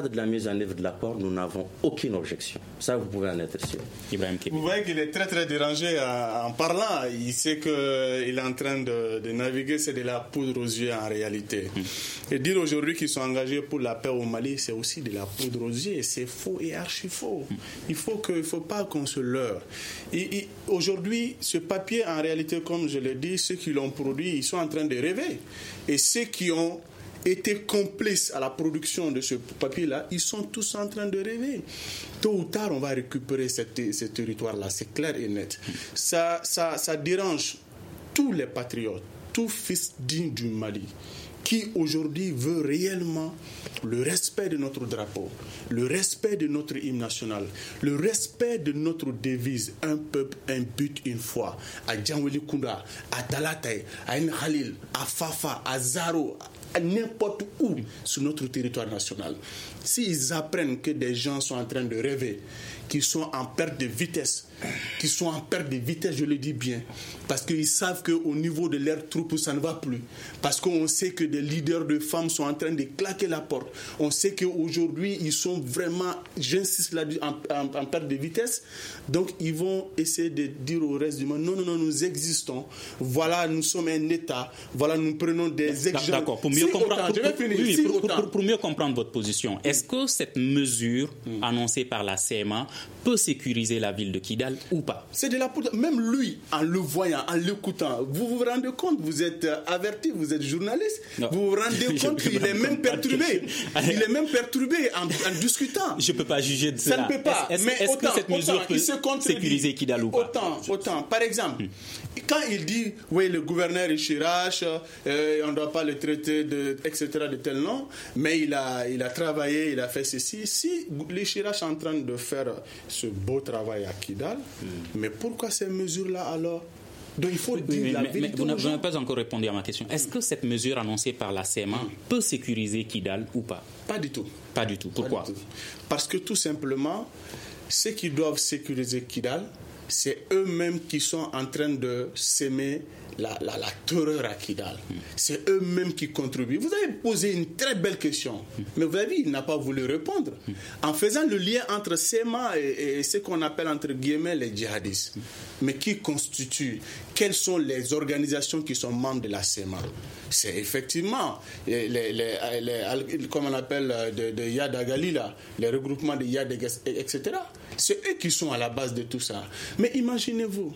cadre de la mise en œuvre de l'accord, nous n'avons aucune objection. Ça, vous pouvez en être sûr. Ibrahim Kébé. Vous voyez qu'il est très très dérangé en parlant. Il sait qu'il est en train de, de naviguer, c'est de la poudre aux yeux en réalité. Mmh. Et dire aujourd'hui qu'ils sont engagés pour la paix au Mali, c'est aussi de la poudre aux yeux. C'est faux et archi faux. Mmh. Il faut que, il faut pas qu'on se leurre. Et, et aujourd'hui, ce papier, en réalité, comme je l'ai dit, ceux qui l'ont produit, ils sont en train de rêver. Et ceux qui ont été complices à la production de ce papier-là, ils sont tous en train de rêver. Tôt ou tard, on va récupérer cette, ce territoire-là, c'est clair et net. Ça, ça, ça dérange tous les patriotes, tout fils digne du Mali, qui aujourd'hui veut réellement le respect de notre drapeau, le respect de notre hymne national, le respect de notre devise, un peuple, un but, une foi, à Djanweli Kounda, à Talatay, à Nkhalil, à Fafa, à Zaro, à n'importe où sur notre territoire national. S'ils apprennent que des gens sont en train de rêver, qu'ils sont en perte de vitesse, qu'ils sont en perte de vitesse, je le dis bien, parce qu'ils savent qu'au niveau de leurs troupes, ça ne va plus. Parce qu'on sait que des leaders de femmes sont en train de claquer la porte. On sait qu'aujourd'hui, ils sont vraiment, j'insiste là-dessus, en, en, en perte de vitesse. Donc, ils vont essayer de dire au reste du monde, non, non, non, nous existons. Voilà, nous sommes un État. Voilà, nous prenons des exemples. D'accord, pour mieux, si comprendre, autant, pour, pour, finir, oui, si pour, pour, pour mieux comprendre votre position, est-ce que cette mesure mm. annoncée par la C M A peut sécuriser la ville de Kidal ou pas? C'est de la poudre. Même lui, en le voyant, en l'écoutant, vous vous rendez compte, vous êtes averti, vous êtes journaliste, non. vous vous rendez compte qu'il est même perturbé. Il est même perturbé en, en discutant. Je ne peux pas juger de cela. Ça ne peut pas. Est-ce, mais est-ce autant, que cette mesure autant, peut sécuriser Kidal ou pas? Autant, autant. Par exemple, hmm. quand il dit, oui, le gouverneur est Chirache, euh, on ne doit pas le traiter de, et cetera de tel nom, mais il a, il a travaillé, il a fait ceci. Si les Chirache sont en train de faire ce beau travail à Kidal, hmm. mais pourquoi ces mesures-là alors? Donc il faut oui, dire oui, la mais, vérité. Mais vous n'avez pas encore répondu à ma question. Est-ce que cette mesure annoncée par la C M A hmm. peut sécuriser Kidal ou pas? Pas du tout. Pas du tout. Pourquoi? du tout. Parce que tout simplement, ceux qui doivent sécuriser Kidal, c'est eux-mêmes qui sont en train de s'aimer La, la, la terreur à Kidal. Mm. C'est eux-mêmes qui contribuent. Vous avez posé une très belle question, mm. mais vous avez vu, il n'a pas voulu répondre. Mm. En faisant le lien entre S E M A et, et ce qu'on appelle entre guillemets les djihadistes. Mm. Mais qui constituent, quelles sont les organisations qui sont membres de la S E M A? C'est effectivement, les, les, les, les, comme on appelle, de, de Yad Agali, là, les regroupements de Yad, et cetera. C'est eux qui sont à la base de tout ça. Mais imaginez-vous,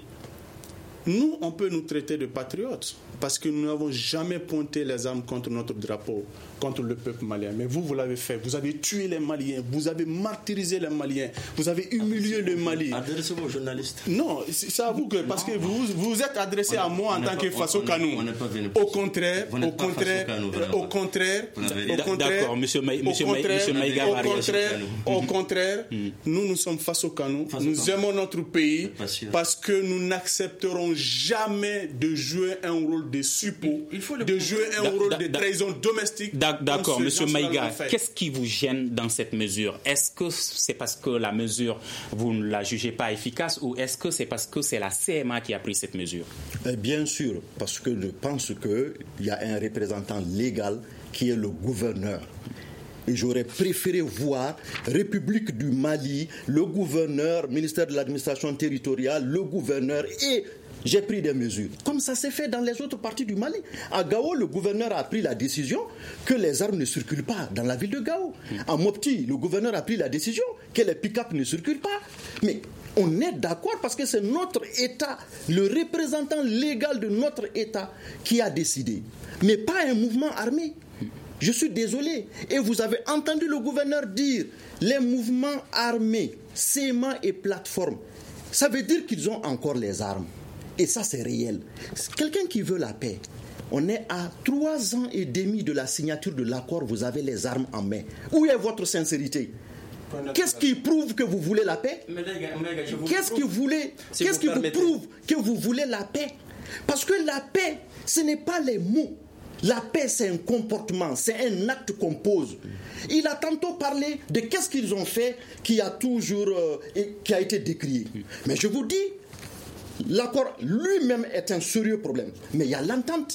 nous, on peut nous traiter de patriotes parce que nous n'avons jamais pointé les armes contre notre drapeau, contre le peuple malien. Mais vous, vous l'avez fait. Vous avez tué les Maliens, vous avez martyrisé les Maliens, vous avez humilié le Mali. Adressez-vous aux journalistes. Non, c'est à vous que, parce que vous vous êtes adressé à moi en tant que Faso Kanou. Au contraire, au contraire, au contraire, au contraire, d'accord, monsieur Maïga, au contraire, au contraire, nous nous sommes Faso Kanou. Nous aimons notre pays parce que nous n'accepterons jamais de jouer un rôle de suppôt, de jouer un rôle de trahison domestique. D'accord, monsieur Maïga, qu'est-ce qui vous gêne dans cette mesure? Est-ce que c'est parce que la mesure, vous ne la jugez pas efficace, ou est-ce que c'est parce que c'est la C M A qui a pris cette mesure? Bien sûr, parce que je pense qu'il y a un représentant légal qui est le gouverneur. Et j'aurais préféré voir République du Mali, le gouverneur, ministère de l'administration territoriale, le gouverneur, et j'ai pris des mesures. Comme ça s'est fait dans les autres parties du Mali. À Gao, le gouverneur a pris la décision que les armes ne circulent pas dans la ville de Gao. À Mopti, le gouverneur a pris la décision que les pick-up ne circulent pas. Mais on est d'accord parce que c'est notre État, le représentant légal de notre État qui a décidé. Mais pas un mouvement armé. Je suis désolé. Et vous avez entendu le gouverneur dire les mouvements armés, S E M A et plateforme, ça veut dire qu'ils ont encore les armes. Et ça, c'est réel. Quelqu'un qui veut la paix, on est à trois ans et demi de la signature de l'accord, vous avez les armes en main. Où est votre sincérité? Qu'est-ce qui prouve que vous voulez la paix? Qu'est-ce qui, voulez, si qu'est-ce qui vous prouve que vous voulez la paix? Parce que la paix, ce n'est pas les mots. La paix, c'est un comportement, c'est un acte qu'on pose. Il a tantôt parlé de qu'est-ce qu'ils ont fait qui a toujours euh, qui a été décrié. Mais je vous dis, l'accord lui-même est un sérieux problème. Mais il y a l'entente.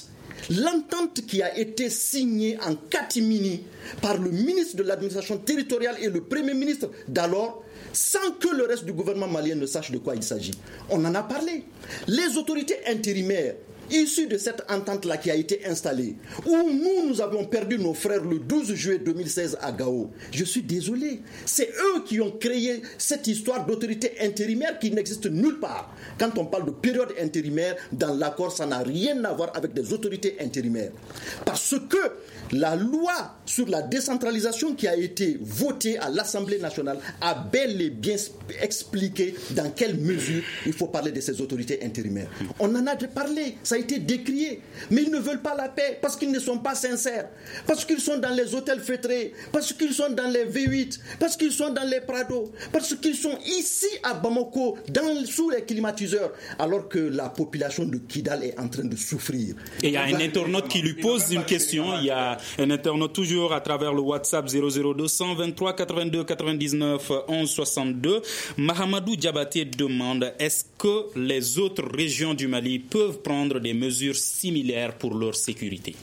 L'entente qui a été signée en catimini par le ministre de l'administration territoriale et le premier ministre d'alors, sans que le reste du gouvernement malien ne sache de quoi il s'agit. On en a parlé. Les autorités intérimaires issus de cette entente-là qui a été installée, où nous, nous avions perdu nos frères le douze juillet deux mille seize à Gao. Je suis désolé. C'est eux qui ont créé cette histoire d'autorité intérimaire qui n'existe nulle part. Quand on parle de période intérimaire, dans l'accord, ça n'a rien à voir avec des autorités intérimaires. Parce que la loi sur la décentralisation qui a été votée à l'Assemblée nationale a bel et bien expliqué dans quelle mesure il faut parler de ces autorités intérimaires. On en a parlé, ça a été décrié, mais ils ne veulent pas la paix parce qu'ils ne sont pas sincères, parce qu'ils sont dans les hôtels feutrés, parce qu'ils sont dans les V huit, parce qu'ils sont dans les Prados, parce qu'ils sont ici à Bamako, dans, sous les climatiseurs, alors que la population de Kidal est en train de souffrir. Et il y a un internaute qui lui pose une question, il y a un internaute toujours à travers le WhatsApp zéro zéro deux vingt-trois quatre-vingt-deux quatre-vingt-dix-neuf onze soixante-deux. Mahamadou Diabaté demande: est-ce que les autres régions du Mali peuvent prendre des mesures similaires pour leur sécurité?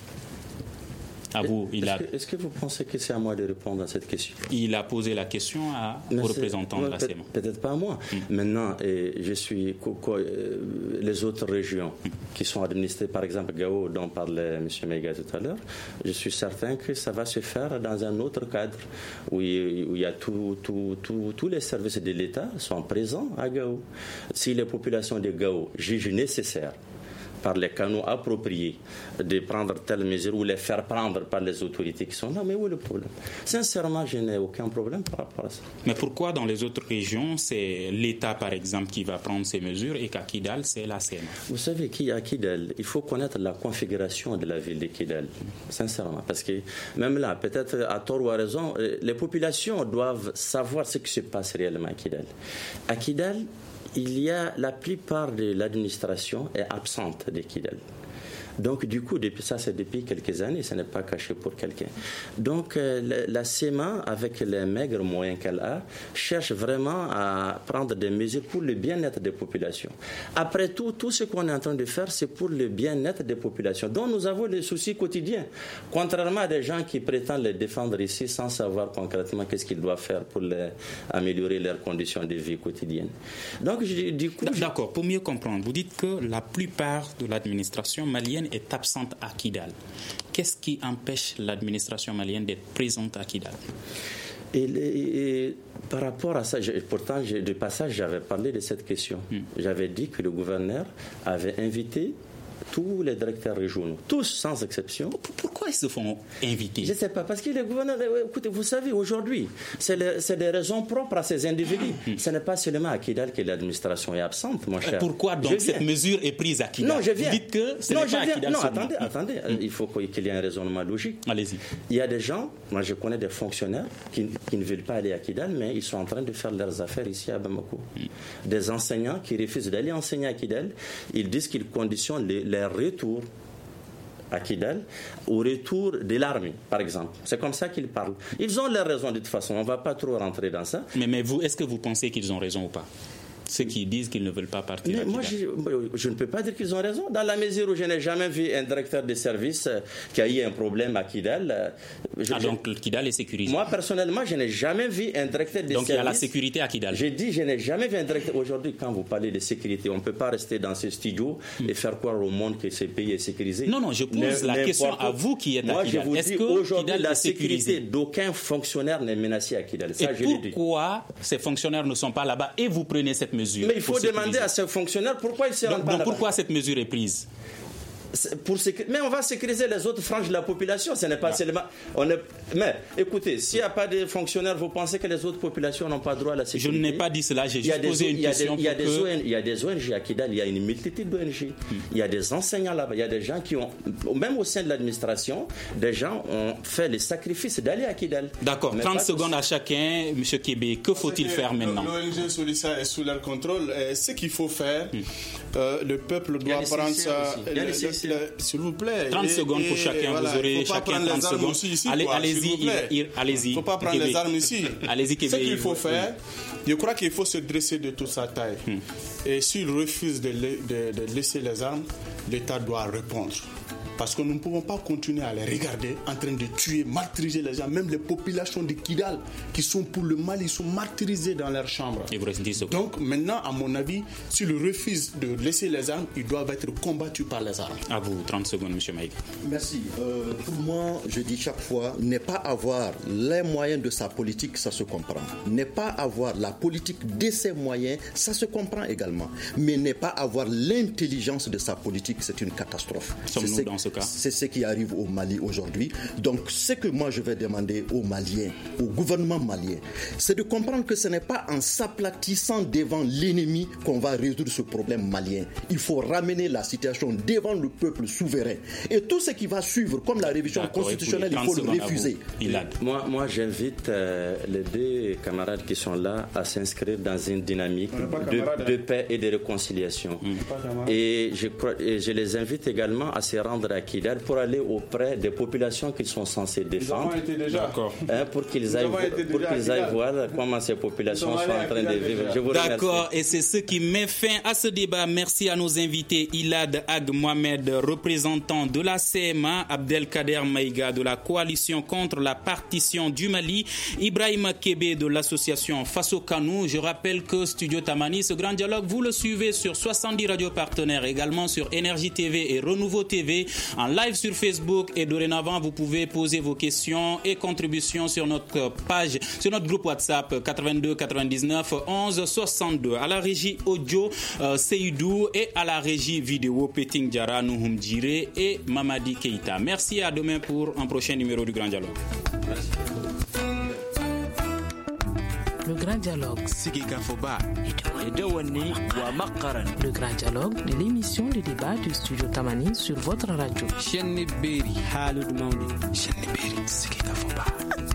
À vous, il a... Est-ce que, est-ce que vous pensez que c'est à moi de répondre à cette question? Il a posé la question à, aux représentants ouais, de la S E M A. Peut-être pas à moi. Mm. Maintenant, et je suis quoi, euh, les autres régions mm. qui sont administrées, par exemple Gao, dont parlait M. Meiga tout à l'heure, je suis certain que ça va se faire dans un autre cadre où il, où il y a tout, tout, tout, tous les services de l'État sont présents à Gao. Si les populations de Gao jugent nécessaire par les canaux appropriés de prendre telle mesure ou les faire prendre par les autorités qui sont là, mais où est le problème? Sincèrement, je n'ai aucun problème par rapport à ça. Mais pourquoi dans les autres régions, c'est l'État par exemple qui va prendre ces mesures et qu'à Kidal, c'est la S E M A? Vous savez qu'à Kidal, il faut connaître la configuration de la ville de Kidal, sincèrement, parce que même là, peut-être à tort ou à raison, les populations doivent savoir ce qui se passe réellement à Kidal. À Kidal, il y a la plupart de l'administration est absente de Kidal. Donc, du coup, depuis ça, c'est depuis quelques années, ce n'est pas caché pour quelqu'un. Donc, euh, la, la S E M A, avec les maigres moyens qu'elle a, cherche vraiment à prendre des mesures pour le bien-être des populations. Après tout, tout ce qu'on est en train de faire, c'est pour le bien-être des populations, dont nous avons des soucis quotidiens. Contrairement à des gens qui prétendent les défendre ici sans savoir concrètement qu'est-ce qu'ils doivent faire pour les, améliorer leurs conditions de vie quotidiennes. Donc, je, du coup... D'accord, je... pour mieux comprendre, vous dites que la plupart de l'administration malienne est absente à Kidal. Qu'est-ce qui empêche l'administration malienne d'être présente à Kidal? Et, et, et par rapport à ça, je, pourtant, je, de passage, j'avais parlé de cette question. Hmm. J'avais dit que le gouverneur avait invité tous les directeurs régionaux, tous sans exception. Pourquoi ils se font inviter? Je ne sais pas, parce que les gouverneurs, écoutez, vous savez, aujourd'hui, c'est, le, c'est des raisons propres à ces individus. Mm. Ce n'est pas seulement à Kidal que l'administration est absente, mon cher. Pourquoi donc cette mesure est prise à Kidal? Non, je viens. Vous dites que ce non, n'est pas à Kidal. Non, attendez, attendez. Mm. Il faut qu'il y ait un raisonnement logique. Allez-y. Il y a des gens, moi je connais des fonctionnaires qui, qui ne veulent pas aller à Kidal, mais ils sont en train de faire leurs affaires ici à Bamako. Mm. Des enseignants qui refusent d'aller enseigner à Kidal, ils disent qu'ils conditionnent les, les retours à Kidal, au retour de l'armée, par exemple. C'est comme ça qu'ils parlent. Ils ont leurs raisons de toute façon, on ne va pas trop rentrer dans ça. Mais, mais vous, est-ce que vous pensez qu'ils ont raison ou pas? Ceux qui disent qu'ils ne veulent pas partir. Mais moi, je, je ne peux pas dire qu'ils ont raison, dans la mesure où je n'ai jamais vu un directeur de service qui a eu un problème à Kidal. Je, ah, donc Kidal est sécurisé. Moi, personnellement, je n'ai jamais vu un directeur de donc, service. Donc, il y a la sécurité à Kidal. J'ai dit, je n'ai jamais vu un directeur. Aujourd'hui, quand vous parlez de sécurité, on ne peut pas rester dans ce studio hmm. et faire croire au monde que ce pays est sécurisé. Non, non, je pose ne, la question à vous qui êtes moi, à Kidal. Moi, je vous Est-ce dis, que aujourd'hui, Kidal la est sécurisé? sécurité d'aucun fonctionnaire n'est menacée à Kidal. Ça, et je l'ai dit. Pourquoi ces fonctionnaires ne sont pas là-bas et vous prenez cette mesure? Mais il faut demander à ces fonctionnaires pourquoi ils se rendent donc, pas donc là-bas. Pourquoi cette mesure est prise? Pour sécur... Mais on va sécuriser les autres franges de la population. Ce n'est pas non. seulement. On est... Mais écoutez, s'il n'y a pas de fonctionnaires, vous pensez que les autres populations n'ont pas droit à la sécurité? Je n'ai pas dit cela. J'ai juste posé une question. Il y a des O N G, il y a des O N G à Kidal. Il y a une multitude d'O N G. Hmm. Il y a des enseignants là-bas. Il y a des gens qui ont, même au sein de l'administration, des gens ont fait le sacrifice d'aller à Kidal. D'accord. trente secondes à chacun, M. Kébé. Que faut-il faire maintenant? L'O N G Solissa est sous leur contrôle. Et ce qu'il faut faire, hmm. euh, le peuple doit prendre ça. S'il vous plaît. trente secondes pour chacun, voilà, vous aurez chacun trente secondes. Ici, allez, quoi, allez-y, il, allez-y. Il ne faut pas prendre Kébé. Les armes ici. Allez-y, Kébé. Ce qu'il faut faire, je crois qu'il faut se dresser de toute sa taille. Hmm. Et s'il refuse de, de, de laisser les armes, l'État doit répondre. Parce que nous ne pouvons pas continuer à les regarder en train de tuer, martyriser les gens. Même les populations de Kidal qui sont pour le Mali, ils sont martyrisés dans leurs chambres. Donc maintenant, à mon avis, s'ils refusent de laisser les armes, ils doivent être combattus par les armes. À vous, trente secondes, M. Maïga. Merci. Euh, pour moi, je dis chaque fois, ne pas avoir les moyens de sa politique, ça se comprend. Ne pas avoir la politique de ses moyens, ça se comprend également. Mais ne pas avoir l'intelligence de sa politique, c'est une catastrophe. Sommes-nous c'est dans ce cas? C'est ce qui arrive au Mali aujourd'hui. Donc, ce que moi je vais demander aux Maliens, au gouvernement malien, c'est de comprendre que ce n'est pas en s'aplatissant devant l'ennemi qu'on va résoudre ce problème malien. Il faut ramener la situation devant le peuple souverain. Et tout ce qui va suivre, comme la révision D'accord, constitutionnelle, il faut le refuser. Moi, moi j'invite euh, les deux camarades qui sont là à s'inscrire dans une dynamique de, de paix et de réconciliation. Mmh. Et, je crois, et je les invite également à se rendre à Kidal pour aller auprès des populations qu'ils sont censés défendre. Nous avons été déjà. Hein, pour qu'ils aillent, pour qu'ils aillent voir comment ces populations sont en train de vivre. Je vous D'accord, et c'est ce qui met fin à ce débat. Merci à nos invités, Ilad Ag Mohamed, représentant de la C M A, Abdelkader Maïga de la coalition contre la partition du Mali, Ibrahima Kébé de l'association Faso Kanou. Je rappelle que Studio Tamani, ce grand dialogue, vous le suivez sur soixante-dix radios partenaires, également sur Énergie T V et Renouveau T V, en live sur Facebook, et dorénavant vous pouvez poser vos questions et contributions sur notre page, sur notre groupe WhatsApp quatre-vingt-deux quatre-vingt-dix-neuf onze soixante-deux. À la régie audio, euh, Seydou, et à la régie vidéo, Peting Diara, Nouhoum Djire et Mamadi Keita. Merci, à demain pour un prochain numéro du Grand Dialogue. Merci. Le Grand Dialogue. Le Grand Dialogue de l'émission de débat du Studio Tamani sur votre radio.